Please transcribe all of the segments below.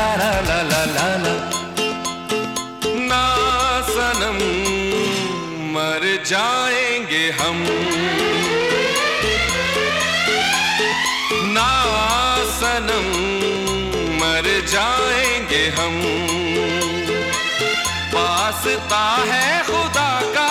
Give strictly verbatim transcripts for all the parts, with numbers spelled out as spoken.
ला ला ला ला ला। ना सनम मर जाएंगे हम, ना सनम मर जाएंगे हम। वास्ता है खुदा का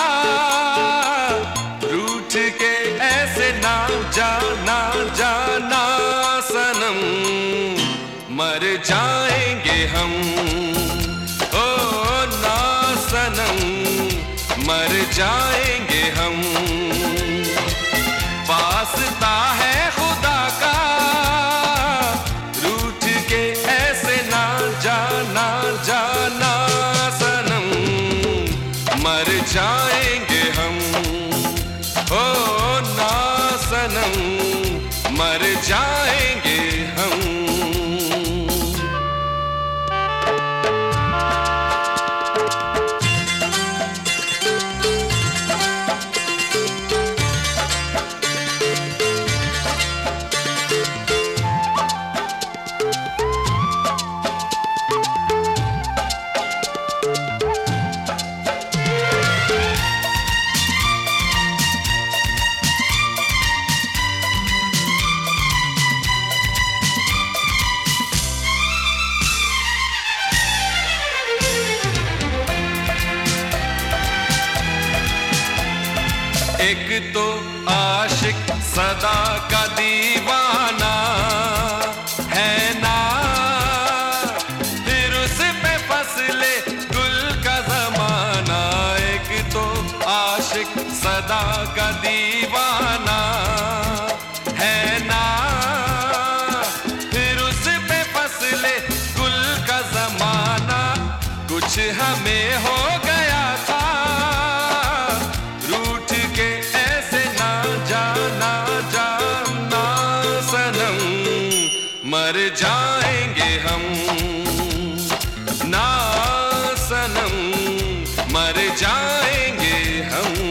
रूठ के ऐसे ना जाना जाना सनम मर जाएंगे हम। ओ ना सनम मर जाएंगे हम। वास्ता है खुदा का रूठ के ऐसे ना जाना जाना सनम मर जाएंगे हम। ओ ना सनम मर जाएंगे हम। एक तो आशिक सदा का दीवाना है ना, फिर उस पे फसले गुल का जमाना। एक तो आशिक सदा का दीवाना है ना, फिर उस पे फसले गुल का जमाना। कुछ हमें हो गया था रूठ के ऐसे ना जाना जाना सनम मर जाएंगे हम। ना सनम मर जाएंगे हम।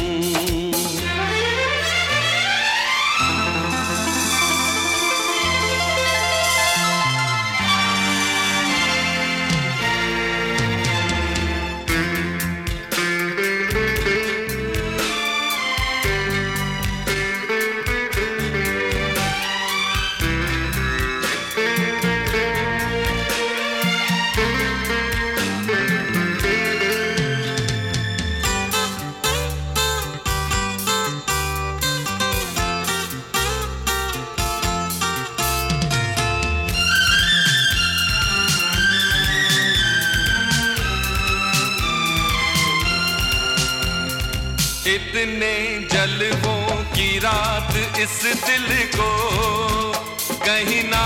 इतने जलवों की रात इस दिल को कहीं ना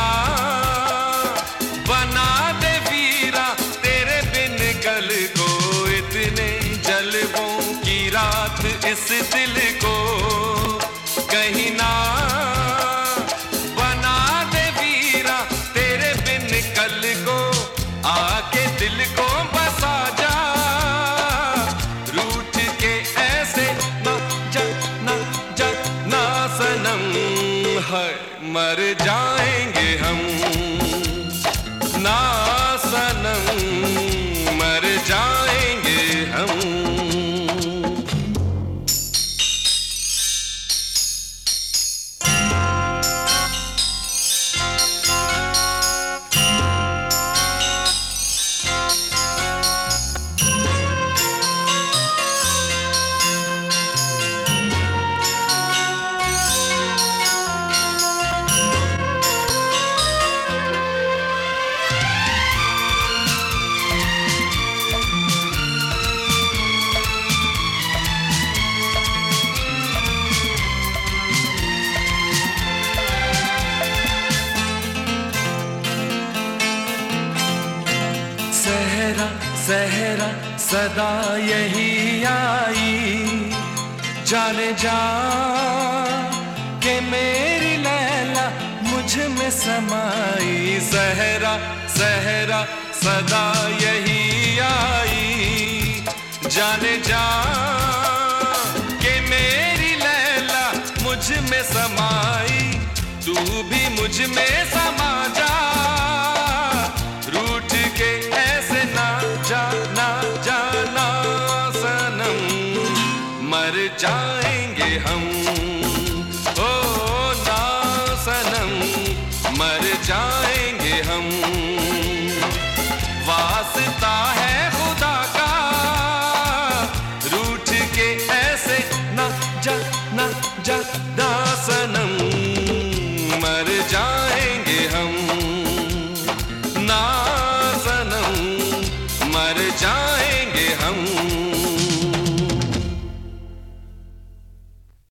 बना दे वीरा तेरे बिन कल को। इतने जलवों की रात इस दिल को कहीं ना बना दे वीरा तेरे बिन कल को। आके दिल को बसा जा रूठ के ऐसे ना जा ना जा ना सनम है मर जाएंगे हम। ना सनम मर जाएंगे हम। सहरा सहरा सदा यही आई जाने जा के मेरी लैला मुझ में समाई। सहरा सहरा सदा यही आई जाने जा के मेरी लैला मुझ में समाई। तू भी मुझ में समा जा रूठ हंसता